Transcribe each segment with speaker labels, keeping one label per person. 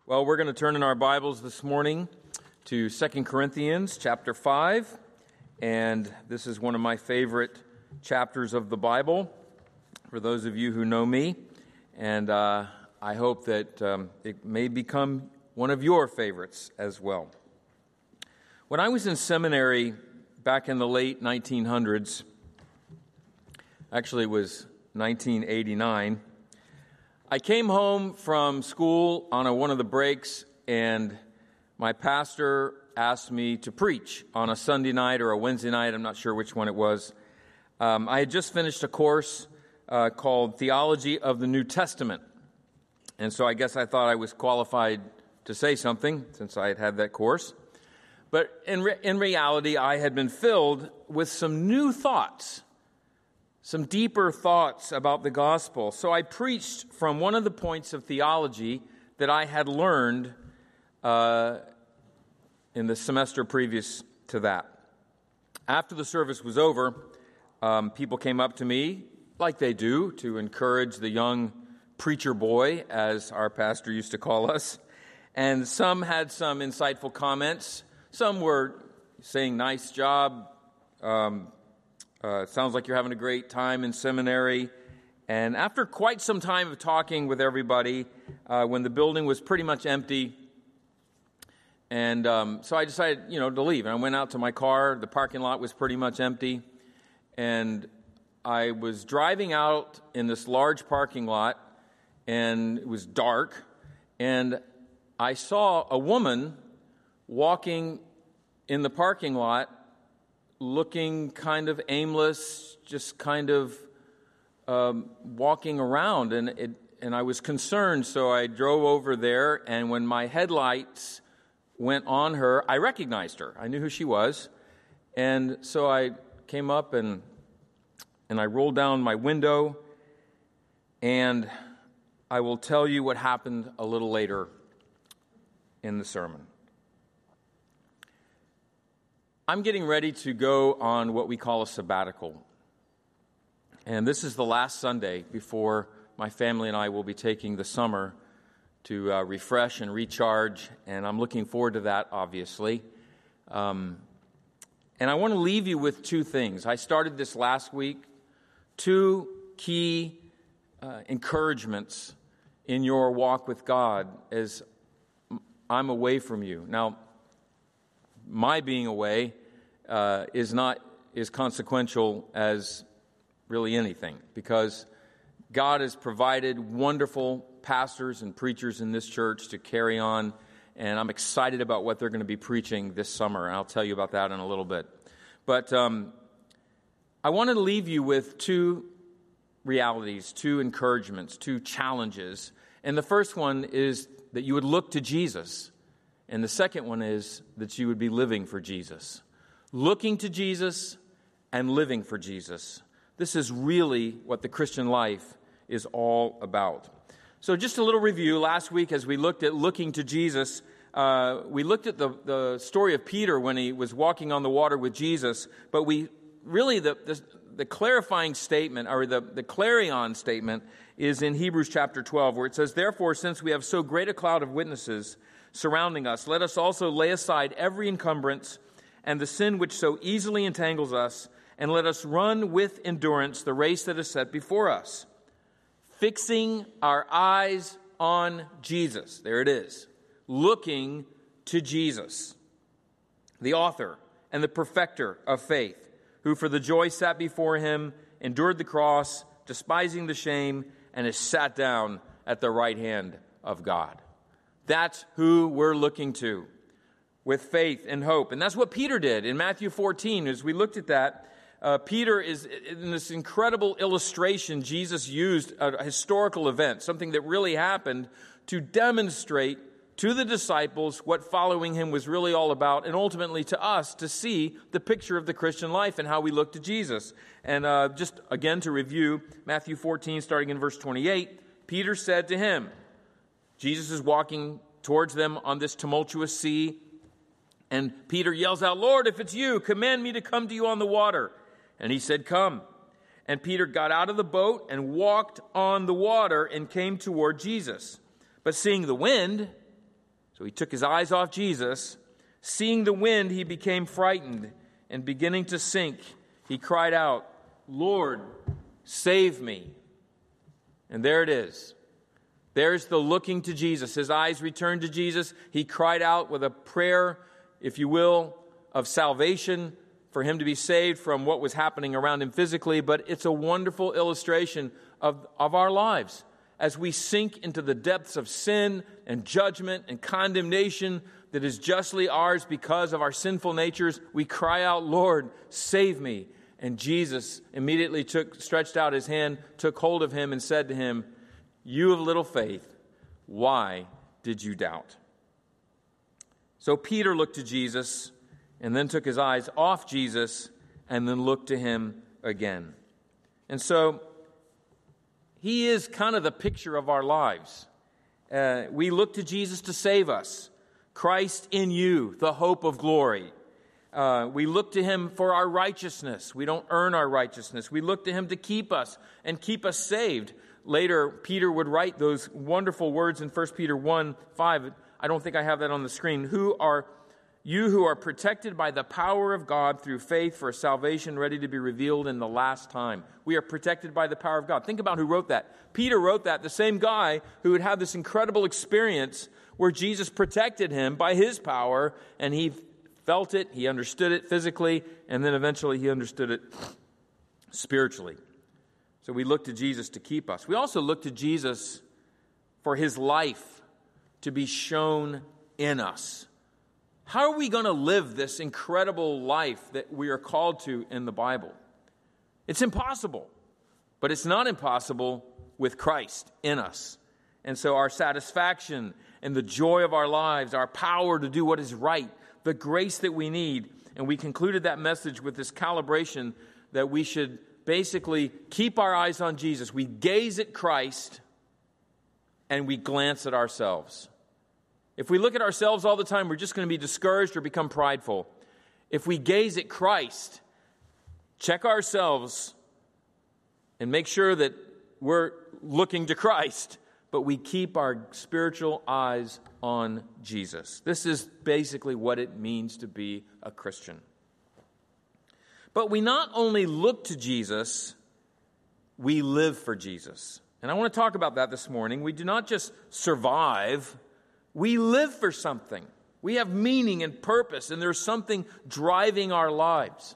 Speaker 1: Well, we're going to turn in our Bibles this morning to 2 Corinthians chapter 5, and this is one of my favorite chapters of the Bible for those of you who know me, and I hope that it may become one of your favorites as well. When I was in seminary back in the late 1900s, actually it was 1989, I came home from school on one of the breaks, and my pastor asked me to preach on a Sunday night or a Wednesday night. I'm not sure which one it was. I had just finished a course called Theology of the New Testament, and so I guess I thought I was qualified to say something since I had had that course. But in reality, I had been filled with some new thoughts, some deeper thoughts about the gospel. So I preached from one of the points of theology that I had learned in the semester previous to that. After the service was over, people came up to me, like they do, to encourage the young preacher boy, as our pastor used to call us. And some had some insightful comments. Some were saying, "Nice job. Sounds like you're having a great time in seminary." And after quite some time of talking with everybody, when the building was pretty much empty, and so I decided, to leave. And I went out to my car. The parking lot was pretty much empty. And I was driving out in this large parking lot, and it was dark. And I saw a woman walking in the parking lot, looking kind of aimless, just kind of walking around, and I was concerned, so I drove over there, and when my headlights went on her, I recognized her. I knew who she was, and so I came up and I rolled down my window, and I will tell you what happened a little later in the sermon. I'm getting ready to go on what we call a sabbatical. And this is the last Sunday before my family and I will be taking the summer to refresh and recharge. And I'm looking forward to that, obviously. And I want to leave you with two things. I started this last week. Two key encouragements in your walk with God as I'm away from you. Now, my being away is consequential as really anything, because God has provided wonderful pastors and preachers in this church to carry on, and I'm excited about what they're going to be preaching this summer, and I'll tell you about that in a little bit. But I wanted to leave you with two realities, two encouragements, two challenges, and the first one is that you would look to Jesus. And the second one is that you would be living for Jesus. Looking to Jesus and living for Jesus. This is really what the Christian life is all about. So just a little review. Last week, as we looked at looking to Jesus, we looked at the story of Peter when he was walking on the water with Jesus. But we really, the clarifying statement, or the clarion statement, is in Hebrews chapter 12, where it says, "Therefore, since we have so great a cloud of witnesses surrounding us, let us also lay aside every encumbrance and the sin which so easily entangles us, and let us run with endurance the race that is set before us, fixing our eyes on Jesus." There it is. Looking to Jesus, the author and the perfecter of faith, who for the joy set before him endured the cross, despising the shame, and is sat down at the right hand of God. That's who we're looking to with faith and hope. And that's what Peter did in Matthew 14. As we looked at that, Peter is in this incredible illustration. Jesus used a historical event, something that really happened, to demonstrate to the disciples what following him was really all about, and ultimately to us to see the picture of the Christian life and how we look to Jesus. And just again to review, Matthew 14, starting in verse 28, Peter said to him, Jesus is walking towards them on this tumultuous sea, and Peter yells out, "Lord, if it's you, command me to come to you on the water." And he said, "Come." And Peter got out of the boat and walked on the water and came toward Jesus. But seeing the wind, So he took his eyes off Jesus. Seeing the wind, he became frightened, and beginning to sink, he cried out, "Lord, save me." And there it is. There's the looking to Jesus. His eyes returned to Jesus. He cried out with a prayer, if you will, of salvation for him to be saved from what was happening around him physically. But it's a wonderful illustration of our lives. As we sink into the depths of sin and judgment and condemnation that is justly ours because of our sinful natures, we cry out, "Lord, save me." And Jesus immediately stretched out his hand, took hold of him, and said to him, "You of little faith, why did you doubt?" So Peter looked to Jesus and then took his eyes off Jesus and then looked to him again. And so he is kind of the picture of our lives. We look to Jesus to save us. Christ in you, the hope of glory. We look to him for our righteousness. We don't earn our righteousness. We look to him to keep us and keep us saved. Later, Peter would write those wonderful words in 1 Peter 1:5. I don't think I have that on the screen. You who are protected by the power of God through faith for a salvation ready to be revealed in the last time. We are protected by the power of God. Think about who wrote that. Peter wrote that, the same guy who had had this incredible experience where Jesus protected him by his power, and he felt it, he understood it physically, and then eventually he understood it spiritually. So we look to Jesus to keep us. We also look to Jesus for his life to be shown in us. How are we going to live this incredible life that we are called to in the Bible? It's impossible, but it's not impossible with Christ in us. And so our satisfaction and the joy of our lives, our power to do what is right, the grace that we need, and we concluded that message with this calibration that we should basically keep our eyes on Jesus. We gaze at Christ and we glance at ourselves. If we look at ourselves all the time, we're just going to be discouraged or become prideful. If we gaze at Christ, check ourselves and make sure that we're looking to Christ, but we keep our spiritual eyes on Jesus. This is basically what it means to be a Christian. But we not only look to Jesus, we live for Jesus. And I want to talk about that this morning. We do not just survive, we live for something. We have meaning and purpose, and there's something driving our lives.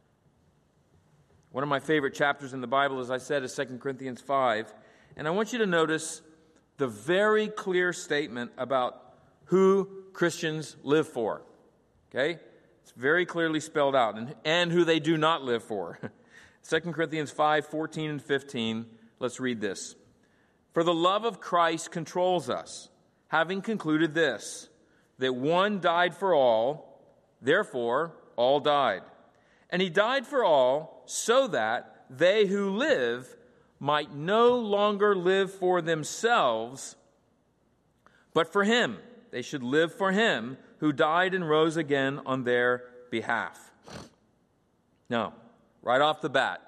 Speaker 1: One of my favorite chapters in the Bible, as I said, is 2 Corinthians 5. And I want you to notice the very clear statement about who Christians live for. Okay? It's very clearly spelled out, and who they do not live for. 2 Corinthians 5, 14 and 15. Let's read this. "For the love of Christ controls us, having concluded this, that one died for all, therefore all died. And he died for all, so that they who live might no longer live for themselves, but for him. They should live for him who died and rose again on their behalf." Now, right off the bat,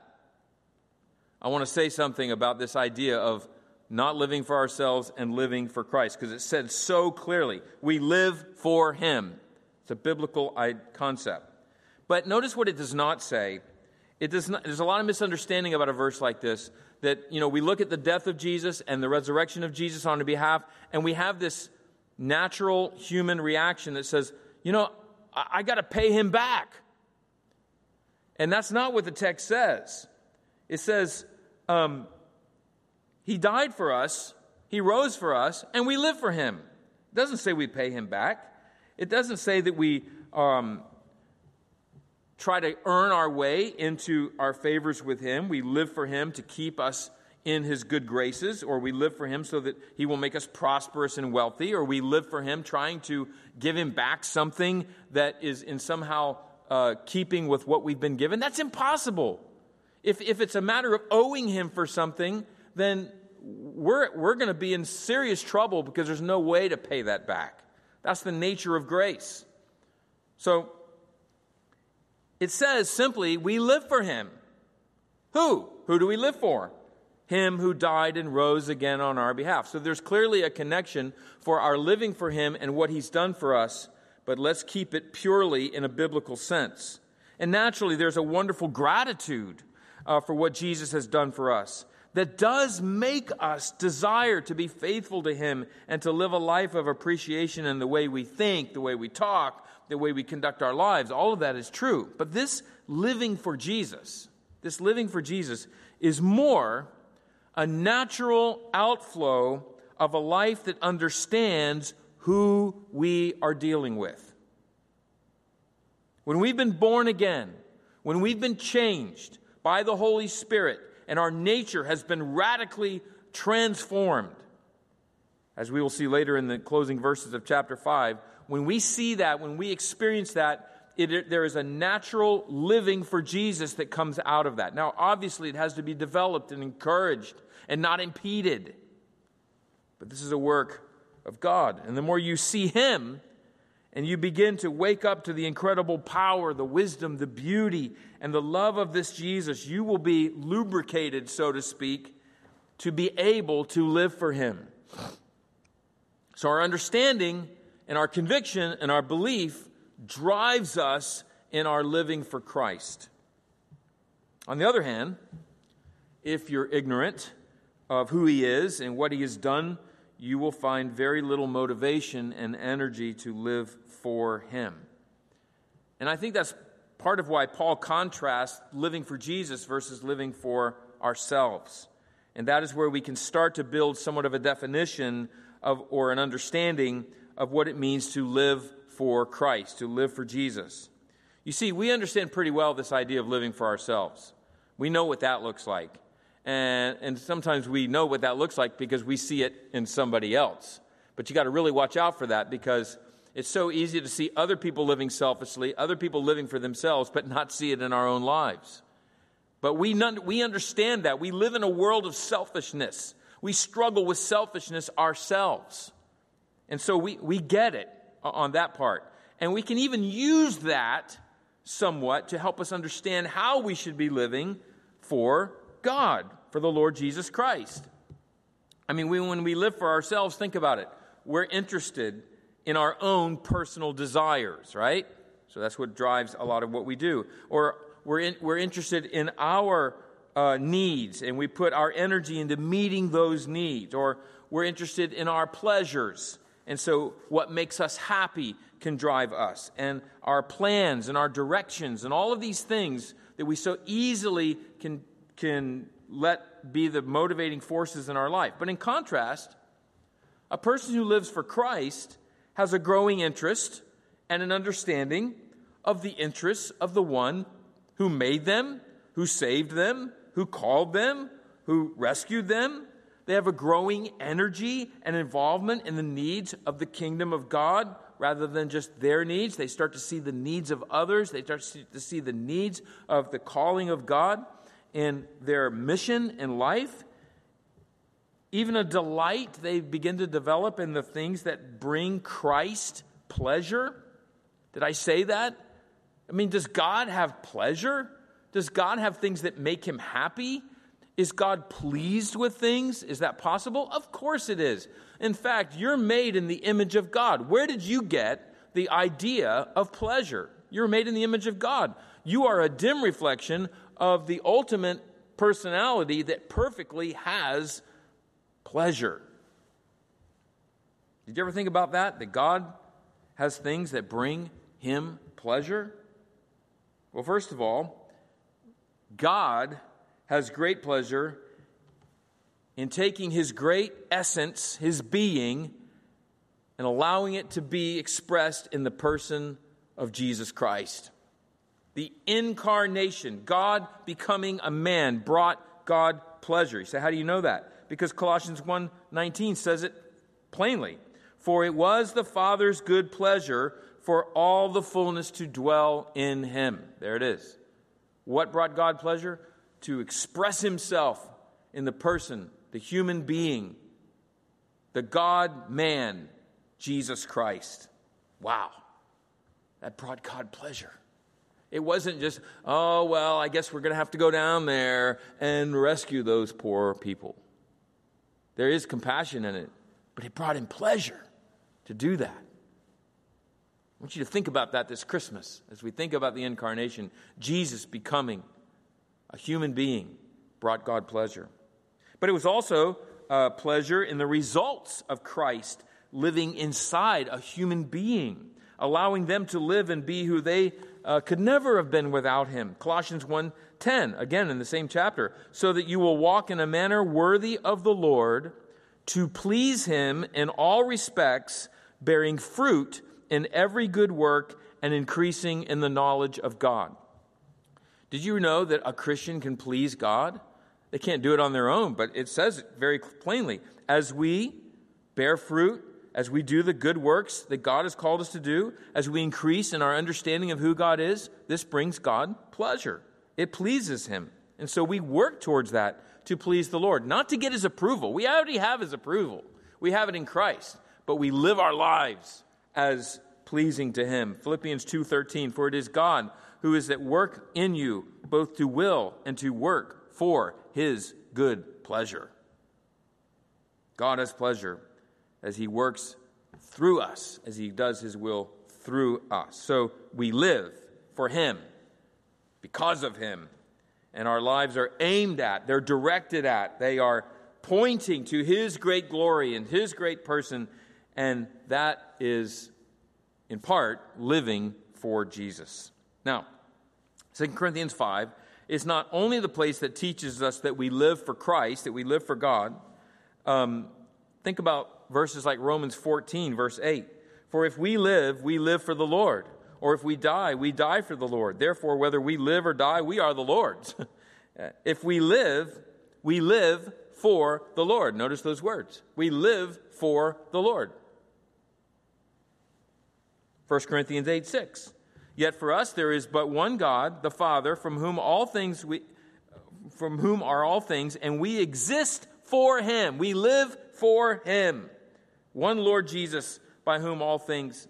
Speaker 1: I want to say something about this idea of not living for ourselves and living for Christ, because it said so clearly, we live for him. It's a biblical concept. But notice what it does not say. There's a lot of misunderstanding about a verse like this, that, we look at the death of Jesus and the resurrection of Jesus on our behalf, and we have this natural human reaction that says, I got to pay him back. And that's not what the text says. It says, he died for us, he rose for us, and we live for him. It doesn't say we pay him back. It doesn't say that we try to earn our way into our favors with him. We live for him to keep us in his good graces, or we live for him so that he will make us prosperous and wealthy, or we live for him trying to give him back something that is in somehow keeping with what we've been given. That's impossible. If it's a matter of owing him for something, then we're going to be in serious trouble because there's no way to pay that back. That's the nature of grace. So it says simply, we live for him. Who? Who do we live for? him who died and rose again on our behalf. So there's clearly a connection for our living for him and what he's done for us, but let's keep it purely in a biblical sense. And naturally, there's a wonderful gratitude for what Jesus has done for us that does make us desire to be faithful to him and to live a life of appreciation in the way we think, the way we talk, the way we conduct our lives. All of that is true. But this living for Jesus is more a natural outflow of a life that understands who we are dealing with. When we've been born again, when we've been changed by the Holy Spirit, and our nature has been radically transformed, as we will see later in the closing verses of chapter 5, when we see that, when we experience that, there is a natural living for Jesus that comes out of that. Now, obviously, it has to be developed and encouraged and not impeded. But this is a work of God. And the more you see him and you begin to wake up to the incredible power, the wisdom, the beauty, and the love of this Jesus, you will be lubricated, so to speak, to be able to live for him. So our understanding and our conviction and our belief drives us in our living for Christ. On the other hand, if you're ignorant of who he is and what he has done, you will find very little motivation and energy to live for him. And I think that's part of why Paul contrasts living for Jesus versus living for ourselves. And that is where we can start to build somewhat of a definition of, or an understanding of what it means to live for Christ, to live for Jesus. You see, we understand pretty well this idea of living for ourselves. We know what that looks like. And sometimes we know what that looks like because we see it in somebody else. But you got to really watch out for that, because it's so easy to see other people living selfishly, other people living for themselves, but not see it in our own lives. But we understand that. We live in a world of selfishness. We struggle with selfishness ourselves. And so we get it on that part. And we can even use that somewhat to help us understand how we should be living for God, for the Lord Jesus Christ. I mean, when we live for ourselves, think about it. We're interested in our own personal desires, right? So that's what drives a lot of what we do. Or we're interested in our needs, and we put our energy into meeting those needs. Or we're interested in our pleasures, and so what makes us happy can drive us. And our plans and our directions and all of these things that we so easily can let be the motivating forces in our life. But in contrast, a person who lives for Christ has a growing interest and an understanding of the interests of the one who made them, who saved them, who called them, who rescued them. They have a growing energy and involvement in the needs of the kingdom of God rather than just their needs. They start to see the needs of others. They start to see the needs of the calling of God in their mission in life. Even a delight they begin to develop in the things that bring Christ pleasure. Did I say that? I mean, does God have pleasure? Does God have things that make him happy? Is God pleased with things? Is that possible? Of course it is. In fact, you're made in the image of God. Where did you get the idea of pleasure? You're made in the image of God. You are a dim reflection of the ultimate personality that perfectly has pleasure. Did you ever think about that? That God has things that bring him pleasure? Well, first of all, God has great pleasure in taking his great essence, his being, and allowing it to be expressed in the person of Jesus Christ. The incarnation, God becoming a man, brought God pleasure. You say, how do you know that? Because Colossians 1:19 says it plainly. For it was the Father's good pleasure for all the fullness to dwell in him. There it is. What brought God pleasure? To express himself in the person, the human being, the God-man, Jesus Christ. Wow. That brought God pleasure. It wasn't just, oh, well, I guess we're going to have to go down there and rescue those poor people. There is compassion in it, but it brought him pleasure to do that. I want you to think about that this Christmas as we think about the incarnation. Jesus becoming a human being brought God pleasure. But it was also pleasure in the results of Christ living inside a human being, allowing them to live and be who they could never have been without him. Colossians 1:10, again in the same chapter, so that you will walk in a manner worthy of the Lord, to please him in all respects, bearing fruit in every good work and increasing in the knowledge of God. Did you know that a Christian can please God? They can't do it on their own, but it says it very plainly. As we bear fruit, as we do the good works that God has called us to do, as we increase in our understanding of who God is, this brings God pleasure. It pleases him. And so we work towards that to please the Lord, not to get his approval. We already have his approval. We have it in Christ, but we live our lives as pleasing to him. Philippians 2:13, for it is God who is at work in you, both to will and to work for his good pleasure. God has pleasure as he works through us, as he does his will through us. So we live for him, because of him. And our lives are aimed at, they're directed at, they are pointing to his great glory and his great person. And that is, in part, living for Jesus. Now, 2 Corinthians 5 is not only the place that teaches us that we live for Christ, that we live for God. Think about verses like Romans 14, verse 8. For if we live for the Lord. Or if we die for the Lord. Therefore, whether we live or die, we are the Lord's. If we live for the Lord. Notice those words. We live for the Lord. 1 Corinthians 8:6. Yet for us there is but one God, the Father, from whom are all things, and we exist for him. We live for him. One Lord Jesus, by whom are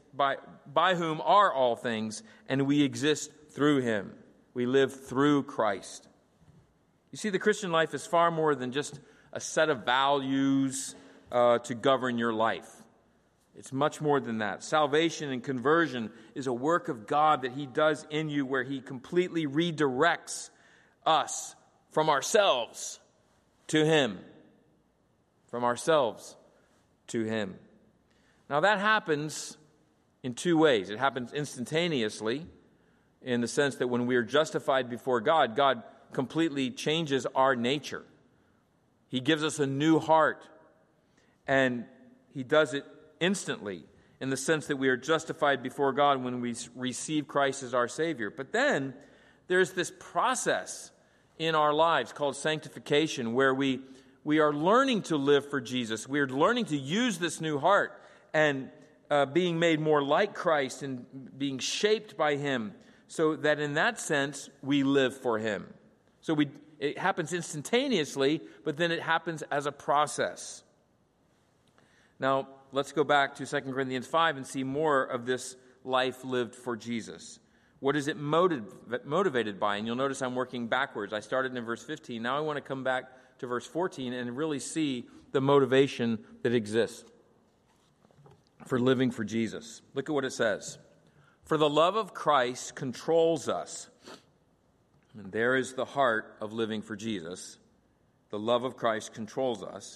Speaker 1: all things, and we exist through him. We live through Christ. You see, the Christian life is far more than just a set of values to govern your life. It's much more than that. Salvation and conversion is a work of God that he does in you, where he completely redirects us from ourselves to him. From ourselves to him. Now that happens in two ways. It happens instantaneously, in the sense that when we are justified before God, God completely changes our nature. He gives us a new heart, and he does it instantly, in the sense that we are justified before God when we receive Christ as our Savior. But then there's this process in our lives called sanctification, where we are learning to live for Jesus. We are learning to use this new heart and being made more like Christ and being shaped by him, so that in that sense we live for him. So it happens instantaneously, but then it happens as a process. Now, let's go back to 2 Corinthians 5 and see more of this life lived for Jesus. What is it motivated by? And you'll notice I'm working backwards. I started in verse 15. Now I want to come back to verse 14 and really see the motivation that exists for living for Jesus. Look at what it says. For the love of Christ controls us. And there is the heart of living for Jesus. The love of Christ controls us.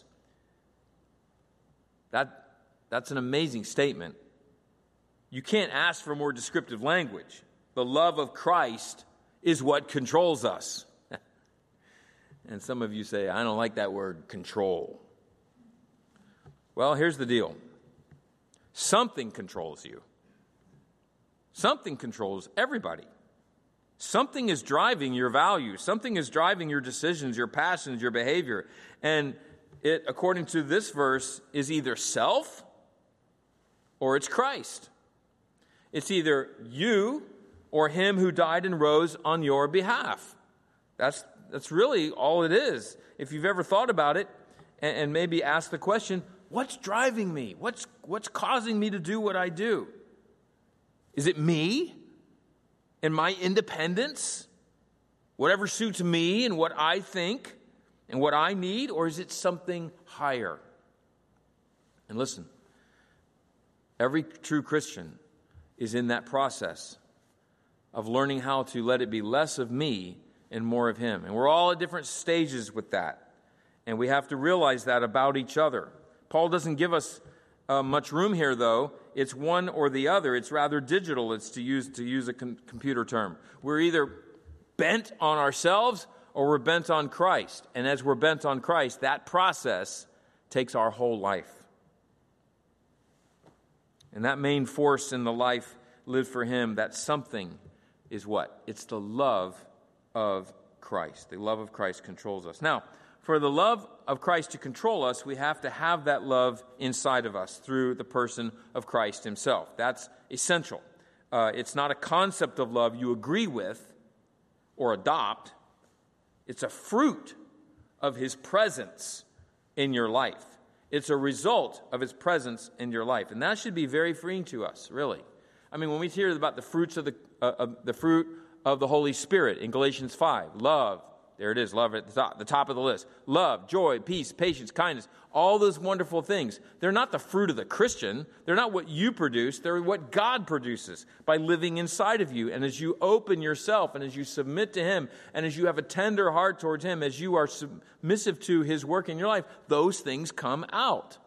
Speaker 1: That's an amazing statement. You can't ask for more descriptive language. The love of Christ is what controls us. And some of you say, I don't like that word, control. Well, here's the deal. Something controls you. Something controls everybody. Something is driving your values. Something is driving your decisions, your passions, your behavior. And it, according to this verse, is either self or it's Christ. It's either you or him who died and rose on your behalf. That's really all it is. If you've ever thought about it and maybe asked the question, what's driving me? What's causing me to do what I do? Is it me? and my independence, whatever suits me and what I think and what I need, or is it something higher? And listen, every true Christian is in that process of learning how to let it be less of me and more of him. And we're all at different stages with that. And we have to realize that about each other. Paul doesn't give us much room here, though. It's one or the other. It's rather digital. It's to use a computer term. We're either bent on ourselves or we're bent on Christ. And as we're bent on Christ, that process takes our whole life. And that main force in the life lived for him, that something is what? It's the love of Christ. The love of Christ controls us. Now, for the love of Christ to control us, we have to have that love inside of us through the person of Christ himself. That's essential. It's not a concept of love you agree with or adopt. It's a fruit of his presence in your life. It's a result of his presence in your life. And that should be very freeing to us, really. I mean, when we hear about the fruits of the fruit of the Holy Spirit in Galatians 5, love, there it is, love at the top of the list. Love, joy, peace, patience, kindness, all those wonderful things. They're not the fruit of the Christian. They're not what you produce. They're what God produces by living inside of you. And as you open yourself and as you submit to him and as you have a tender heart towards him, as you are submissive to his work in your life, those things come out.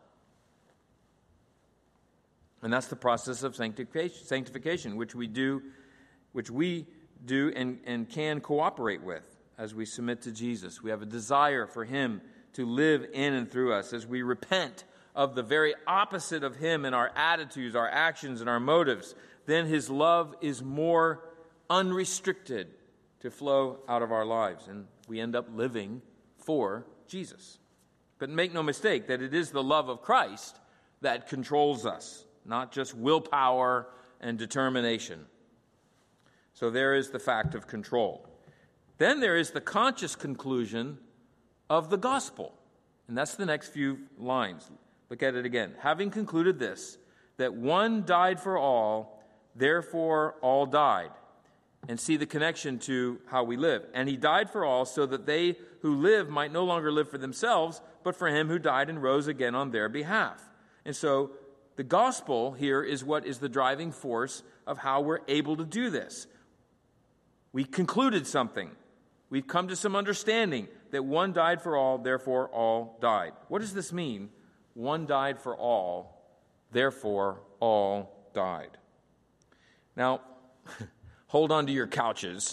Speaker 1: And that's the process of sanctification, which we do and can cooperate with. As we submit to Jesus, we have a desire for him to live in and through us. As we repent of the very opposite of him in our attitudes, our actions, and our motives, then his love is more unrestricted to flow out of our lives. And we end up living for Jesus. But make no mistake that it is the love of Christ that controls us, not just willpower and determination. So there is the fact of control. Then there is the conscious conclusion of the gospel. And that's the next few lines. Look at it again. Having concluded this, that one died for all, therefore all died. And see the connection to how we live. And he died for all so that they who live might no longer live for themselves, but for him who died and rose again on their behalf. And so the gospel here is what is the driving force of how we're able to do this. We concluded something. We've come to some understanding that one died for all, therefore all died. What does this mean? One died for all, therefore all died. Now, hold on to your couches.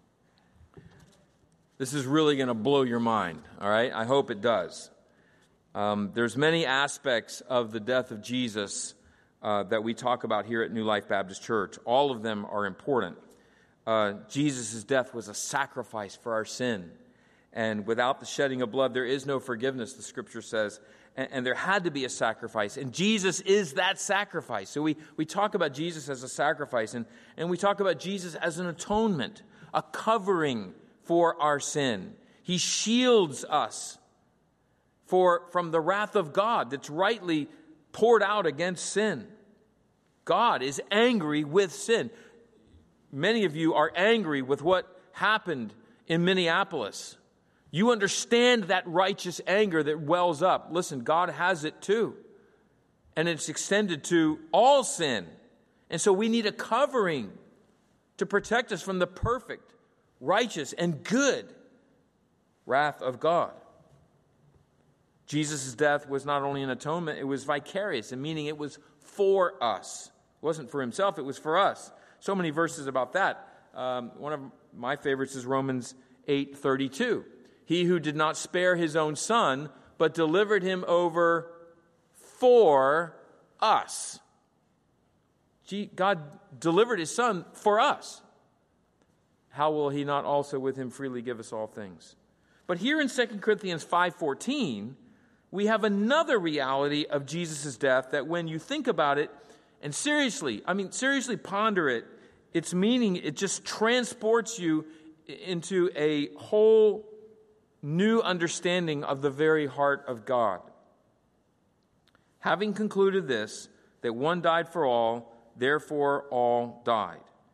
Speaker 1: This is really going to blow your mind, all right? I hope it does. There's many aspects of the death of Jesus that we talk about here at New Life Baptist Church. All of them are important. Jesus' death was a sacrifice for our sin. And without the shedding of blood, there is no forgiveness, the Scripture says. And there had to be a sacrifice. And Jesus is that sacrifice. So we talk about Jesus as a sacrifice. And we talk about Jesus as an atonement, a covering for our sin. He shields us from the wrath of God that's rightly poured out against sin. God is angry with sin. Many of you are angry with what happened in Minneapolis. You understand that righteous anger that wells up. Listen, God has it too. And it's extended to all sin. And so we need a covering to protect us from the perfect, righteous, and good wrath of God. Jesus' death was not only an atonement, it was vicarious, and meaning it was for us. It wasn't for himself, it was for us. So many verses about that. One of my favorites is Romans 8:32. He who did not spare his own son, but delivered him over for us. God delivered his son for us. How will he not also with him freely give us all things? But here in 2 Corinthians 5:14, we have another reality of Jesus' death that when you think about it, and seriously ponder it, its meaning, it just transports you into a whole new understanding of the very heart of God. Having concluded this, that one died for all, therefore all died.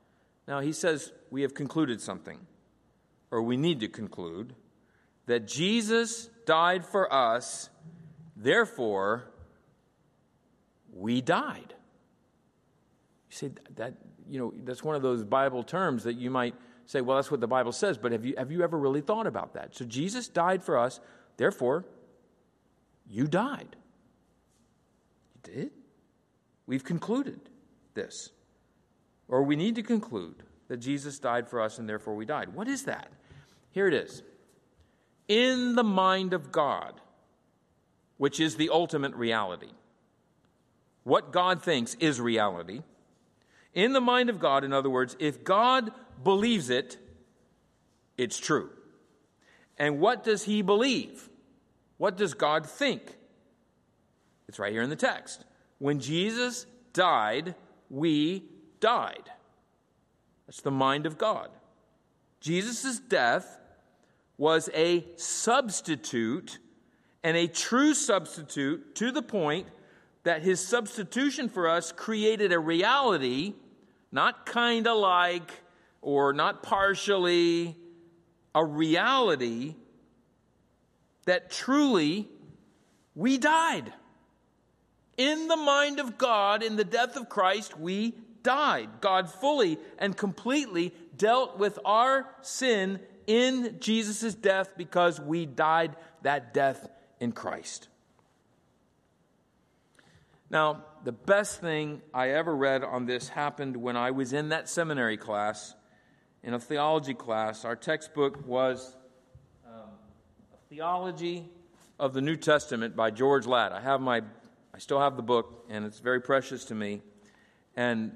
Speaker 1: Now, he says we have concluded something, or we need to conclude, that Jesus died for us, therefore we died. You say that, that's one of those Bible terms that you might say, well, that's what the Bible says, but have you ever really thought about that? So Jesus died for us, therefore you died. You did? We've concluded this. Or we need to conclude that Jesus died for us and therefore we died. What is that? Here it is. In the mind of God, which is the ultimate reality. What God thinks is reality. In the mind of God, in other words, if God believes it, it's true. And what does he believe? What does God think? It's right here in the text. When Jesus died, we died. That's the mind of God. Jesus' death was a substitute, and a true substitute, to the point that his substitution for us created a reality, not kind of like or not partially, a reality that truly we died. In the mind of God, in the death of Christ, we died. God fully and completely dealt with our sin in Jesus' death because we died that death in Christ. Now, the best thing I ever read on this happened when I was in that seminary class, in a theology class. Our textbook was a theology of the New Testament by George Ladd. I still have the book, and it's very precious to me. And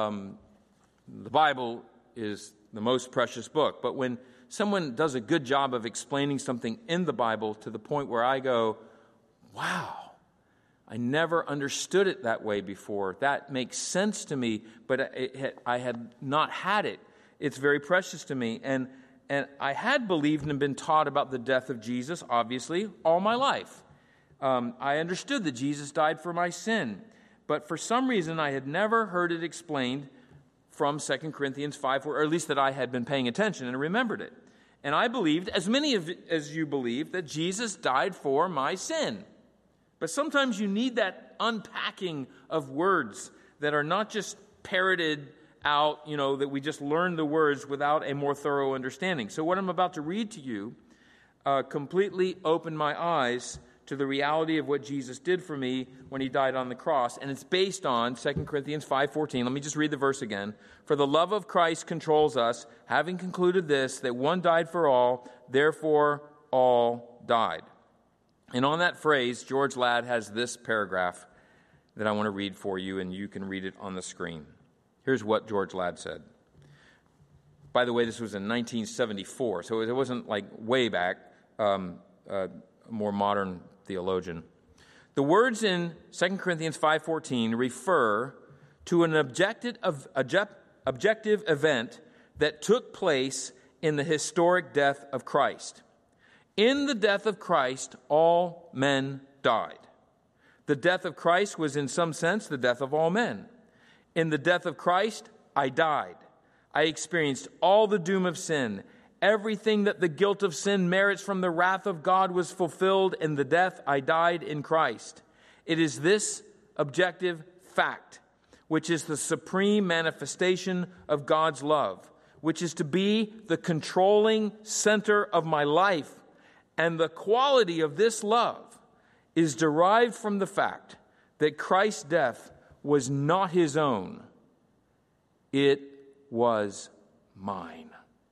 Speaker 1: the Bible is the most precious book. But when someone does a good job of explaining something in the Bible to the point where I go, wow, I never understood it that way before. That makes sense to me, but I had not had it. It's very precious to me. And I had believed and been taught about the death of Jesus, obviously, all my life. I understood that Jesus died for my sin. But for some reason, I had never heard it explained from 2 Corinthians 5, or at least that I had been paying attention and remembered it. And I believed, as many as you believe, that Jesus died for my sin. But sometimes you need that unpacking of words that are not just parroted out, that we just learn the words without a more thorough understanding. So what I'm about to read to you completely opened my eyes to the reality of what Jesus did for me when he died on the cross. And it's based on 2 Corinthians 5:14. Let me just read the verse again. For the love of Christ controls us, having concluded this, that one died for all, therefore all died. And on that phrase, George Ladd has this paragraph that I want to read for you, and you can read it on the screen. Here's what George Ladd said. By the way, this was in 1974, so it wasn't like way back, a more modern theologian. The words in 2 Corinthians 5:14 refer to an objective event that took place in the historic death of Christ. In the death of Christ, all men died. The death of Christ was in some sense the death of all men. In the death of Christ, I died. I experienced all the doom of sin. Everything that the guilt of sin merits from the wrath of God was fulfilled in the death I died in Christ. It is this objective fact, which is the supreme manifestation of God's love, which is to be the controlling center of my life. And the quality of this love is derived from the fact that Christ's death was not his own. It was mine.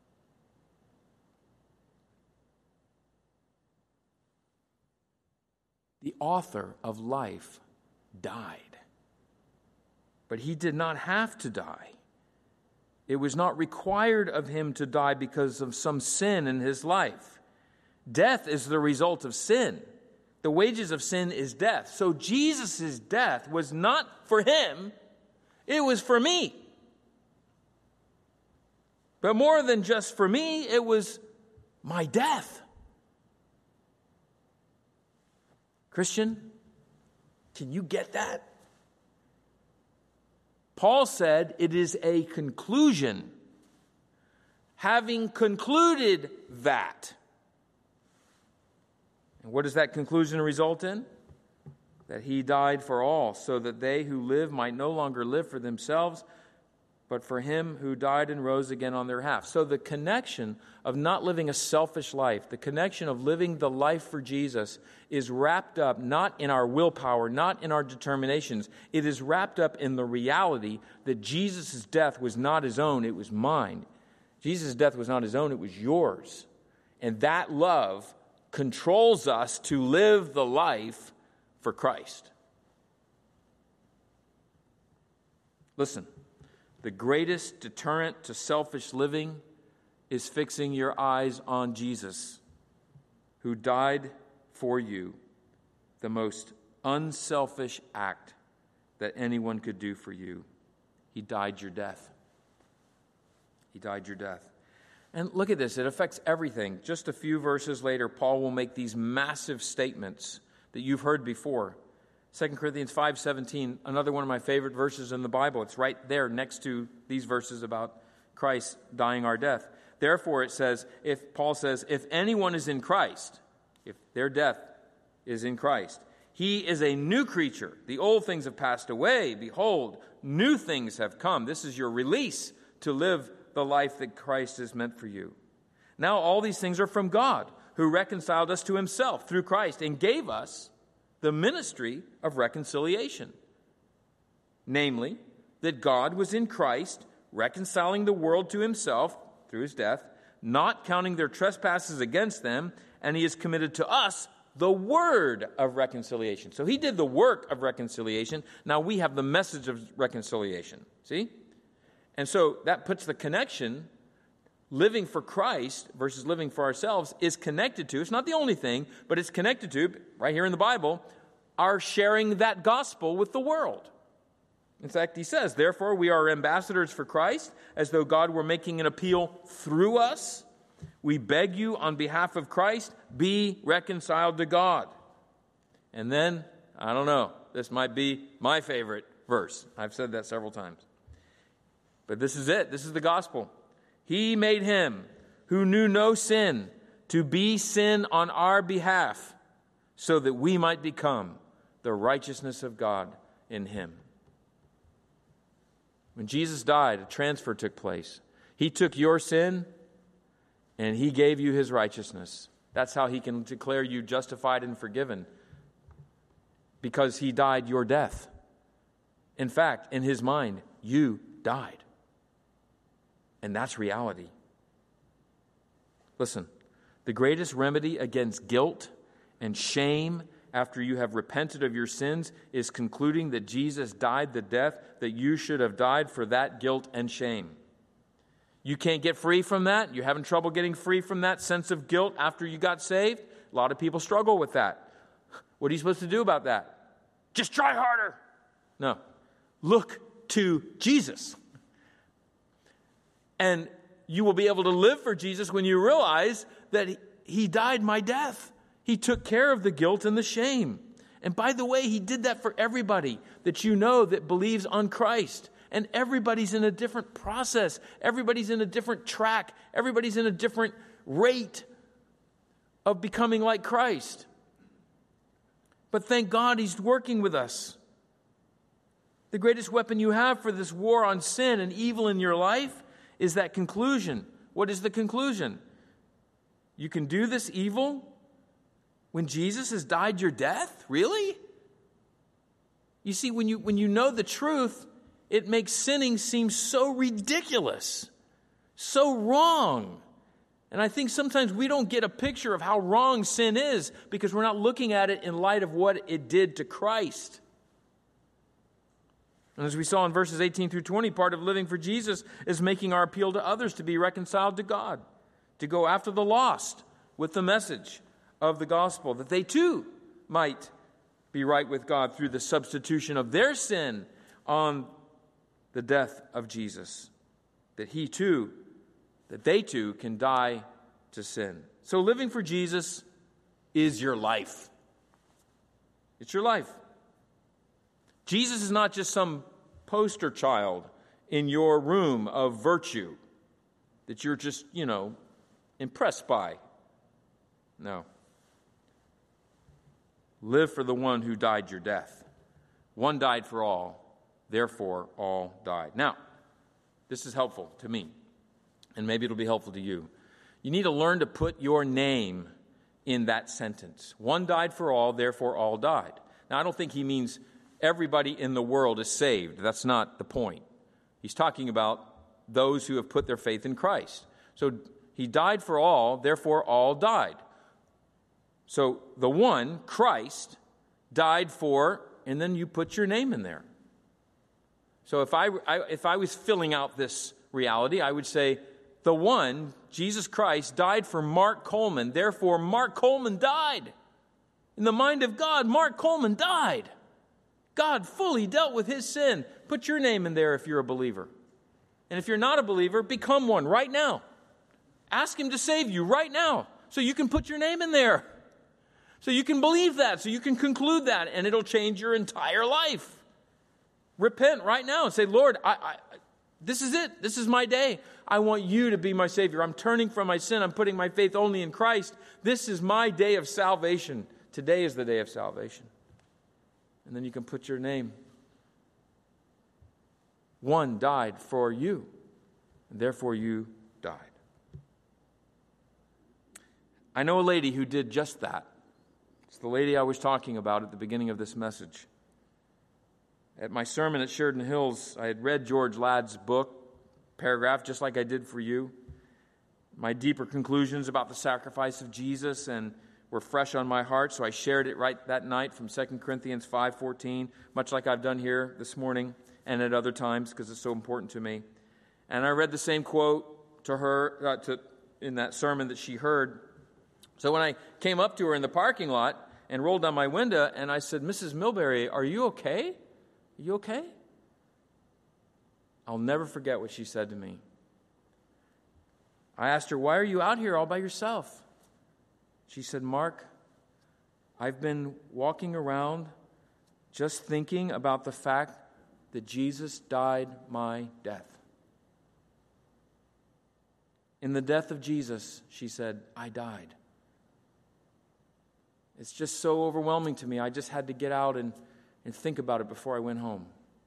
Speaker 1: The author of life died. But he did not have to die. It was not required of him to die because of some sin in his life. Death is the result of sin. The wages of sin is death. So Jesus' death was not for him, it was for me. But more than just for me, it was my death. Christian, can you get that? Paul said it is a conclusion having concluded that. And what does that conclusion result in? That he died for all, so that they who live might no longer live for themselves, but for him who died and rose again on their behalf. So the connection of not living a selfish life, the connection of living the life for Jesus is wrapped up not in our willpower, not in our determinations. It is wrapped up in the reality that Jesus' death was not his own, it was mine. Jesus' death was not his own, it was yours. And that love controls us to live the life for Christ. Listen. The greatest deterrent to selfish living is fixing your eyes on Jesus, who died for you, the most unselfish act that anyone could do for you. He died your death. He died your death. And look at this, it affects everything. Just a few verses later, Paul will make these massive statements that you've heard before. 2 Corinthians 5:17, another one of my favorite verses in the Bible. It's right there next to these verses about Christ dying our death. Therefore, it says, Paul says, if anyone is in Christ, if their death is in Christ, he is a new creature. The old things have passed away. Behold, new things have come. This is your release to live the life that Christ has meant for you. Now all these things are from God, who reconciled us to himself through Christ and gave us the ministry of reconciliation. Namely, that God was in Christ, reconciling the world to himself through his death, not counting their trespasses against them, and he has committed to us the word of reconciliation. So he did the work of reconciliation. Now we have the message of reconciliation. See? And so that puts the connection. Living for Christ versus living for ourselves is connected to, it's not the only thing, but it's connected to, right here in the Bible, our sharing that gospel with the world. In fact, he says, therefore we are ambassadors for Christ, as though God were making an appeal through us. We beg you on behalf of Christ, be reconciled to God. And then, I don't know, this might be my favorite verse. I've said that several times. But this is it. This is the gospel. He made him who knew no sin to be sin on our behalf, so that we might become the righteousness of God in him. When Jesus died, a transfer took place. He took your sin and he gave you his righteousness. That's how he can declare you justified and forgiven, because he died your death. In fact, in his mind, you died. And that's reality. Listen, the greatest remedy against guilt and shame after you have repented of your sins is concluding that Jesus died the death that you should have died for that guilt and shame. You can't get free from that? You're having trouble getting free from that sense of guilt after you got saved? A lot of people struggle with that. What are you supposed to do about that? Just try harder. No. Look to Jesus. And you will be able to live for Jesus when you realize that he died my death. He took care of the guilt and the shame. And by the way, he did that for everybody that you know that believes on Christ. And everybody's in a different process. Everybody's in a different track. Everybody's in a different rate of becoming like Christ. But thank God he's working with us. The greatest weapon you have for this war on sin and evil in your life is that conclusion. What is the conclusion? You can do this evil when Jesus has died your death? Really? You see, when you know the truth, it makes sinning seem so ridiculous, so wrong. And I think sometimes we don't get a picture of how wrong sin is because we're not looking at it in light of what it did to Christ. And as we saw in verses 18 through 20, part of living for Jesus is making our appeal to others to be reconciled to God, to go after the lost with the message of the gospel, that they too might be right with God through the substitution of their sin on the death of Jesus, that they too can die to sin. So living for Jesus is your life. It's your life. Jesus is not just some poster child in your room of virtue. that you're just, impressed by. No. Live for the one who died your death. One died for all, therefore all died. Now, this is helpful to me, and maybe it'll be helpful to you. You need to learn to put your name in that sentence. One died for all, therefore all died. Now, I don't think he means everybody in the world is saved. That's not the point. He's talking about those who have put their faith in Christ. So he died for all, therefore all died. So the one, Christ, died for, and then you put your name in there. So if I was filling out this reality, I would say, the one, Jesus Christ, died for Mark Coleman, therefore Mark Coleman died. In the mind of God, Mark Coleman died. God fully dealt with his sin. Put your name in there if you're a believer. And if you're not a believer, become one right now. Ask him to save you right now so you can put your name in there. So you can believe that, so you can conclude that, and it'll change your entire life. Repent right now and say, Lord, this is it. This is my day. I want you to be my Savior. I'm turning from my sin. I'm putting my faith only in Christ. This is my day of salvation. Today is the day of salvation. And then you can put your name. One died for you, and therefore you died. I know a lady who did just that. It's the lady I was talking about at the beginning of this message. At my sermon at Sheridan Hills, I had read George Ladd's book, paragraph, just like I did for you. My deeper conclusions about the sacrifice of Jesus and were fresh on my heart, so I shared it right that night from 2 Corinthians 5:14, much like I've done here this morning and at other times because it's so important to me. And I read the same quote to her in that sermon that she heard. So when I came up to her in the parking lot and rolled down my window and I said, Mrs. Milbury, are you okay? Are you okay? I'll never forget what she said to me. I asked her, why are you out here all by yourself? She said, Mark, I've been walking around just thinking about the fact that Jesus died my death. In the death of Jesus, she said, I died. It's just so overwhelming to me. I just had to get out and think about it before I went home.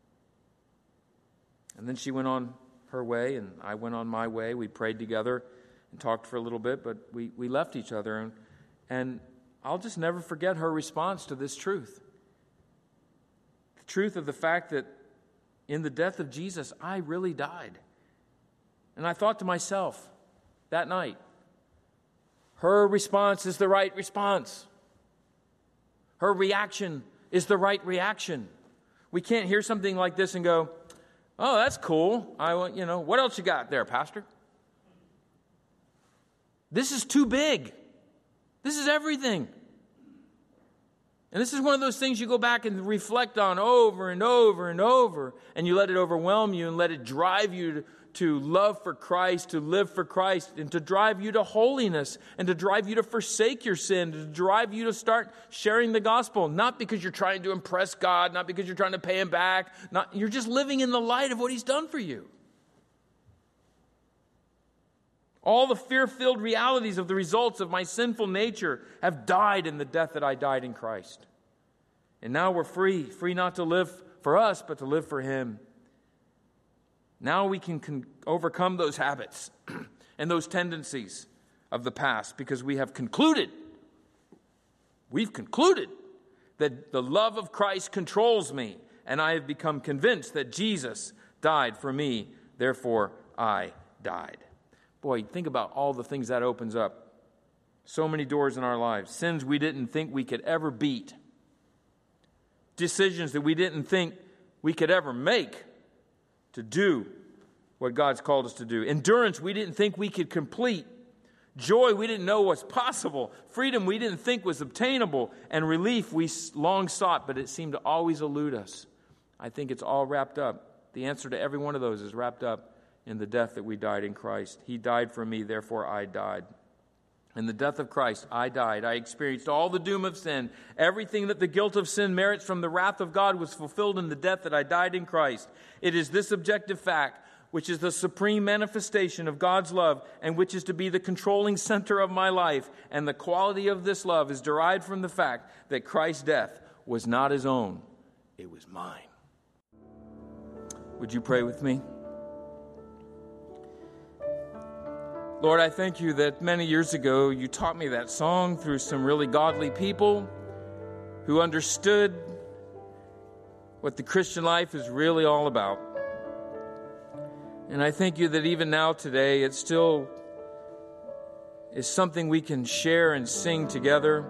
Speaker 1: And then she went on her way, and I went on my way. We prayed together and talked for a little bit, but we left each other. And I'll just never forget her response to this truth. The truth of the fact that in the death of Jesus, I really died. And I thought to myself that night, her response is the right response. Her reaction is the right reaction. We can't hear something like this and go, oh, that's cool. What else you got there, Pastor? This is too big. This is everything. And this is one of those things you go back and reflect on over and over and over, and you let it overwhelm you and let it drive you to love for Christ, to live for Christ, and to drive you to holiness, and to drive you to forsake your sin, to drive you to start sharing the gospel, not because you're trying to impress God, not because you're trying to pay him back, you're just living in the light of what he's done for you. All the fear-filled realities of the results of my sinful nature have died in the death that I died in Christ. And now we're free not to live for us, but to live for him. Now we can overcome those habits and those tendencies of the past because we've concluded that the love of Christ controls me, and I have become convinced that Jesus died for me, therefore I died. Boy, think about all the things that opens up. So many doors in our lives. Sins we didn't think we could ever beat. Decisions that we didn't think we could ever make to do what God's called us to do. Endurance we didn't think we could complete. Joy we didn't know was possible. Freedom we didn't think was obtainable. And relief we long sought, but it seemed to always elude us. I think it's all wrapped up. The answer to every one of those is wrapped up in the death that we died in Christ. He died for me, therefore I died. In the death of Christ, I died. I experienced all the doom of sin. Everything that the guilt of sin merits from the wrath of God was fulfilled in the death that I died in Christ. It is this objective fact. which is the supreme manifestation of God's love and which is to be the controlling center of my life. And the quality of this love is derived from the fact that Christ's death was not his own, it was mine. Would you pray with me? Lord, I thank you that many years ago you taught me that song through some really godly people who understood what the Christian life is really all about. And I thank you that even now today it still is something we can share and sing together.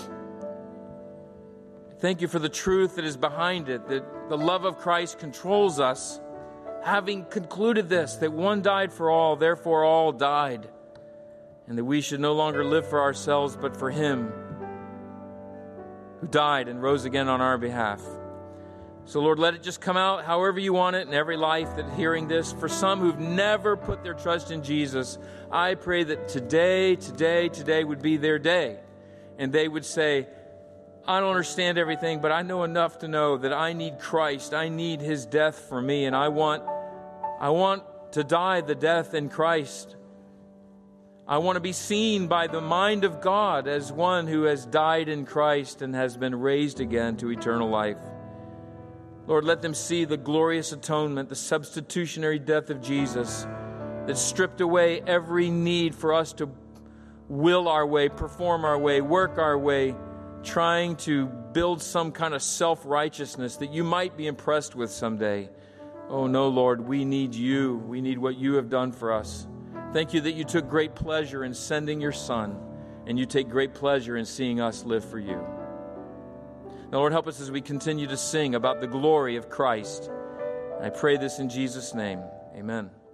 Speaker 1: Thank you for the truth that is behind it, that the love of Christ controls us, having concluded this, that one died for all, therefore all died, and that we should no longer live for ourselves, but for him who died and rose again on our behalf. So, Lord, let it just come out however you want it in every life that hearing this. For some who've never put their trust in Jesus, I pray that today would be their day, and they would say, I don't understand everything, but I know enough to know that I need Christ. I need his death for me, and I want to die the death in Christ. I want to be seen by the mind of God as one who has died in Christ and has been raised again to eternal life. Lord, let them see the glorious atonement, the substitutionary death of Jesus that stripped away every need for us to will our way, perform our way, work our way, trying to build some kind of self-righteousness that you might be impressed with someday. Oh no, Lord, we need you. We need what you have done for us. Thank you that you took great pleasure in sending your Son, and you take great pleasure in seeing us live for you. Now, Lord, help us as we continue to sing about the glory of Christ. I pray this in Jesus' name. Amen.